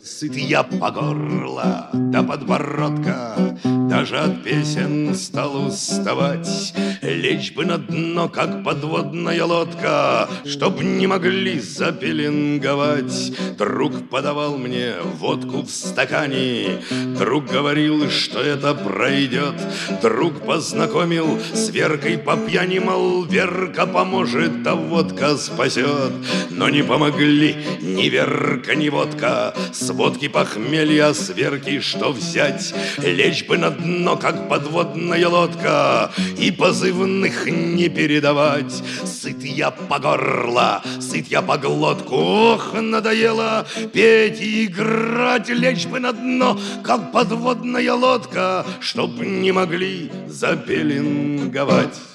Сыт я по горло до подбородка, даже от песен стал уставать. Лечь бы на дно, как подводная лодка, чтоб не могли запеленговать. Друг подавал мне водку в стакане, друг говорил, что это пройдет. Друг познакомил с Веркой по пьяни, мол, Верка поможет, а водка спасет. Но не помогли ни Верка, ни водка. С водки похмелья, с Верки что взять? Лечь бы на дно, как подводная лодка, и позывных не передавать. Сыт я по горло, сыт я по глотку. Ох, надоело петь и играть. Лечь бы на дно, как подводная лодка, чтоб не могли запеленговать.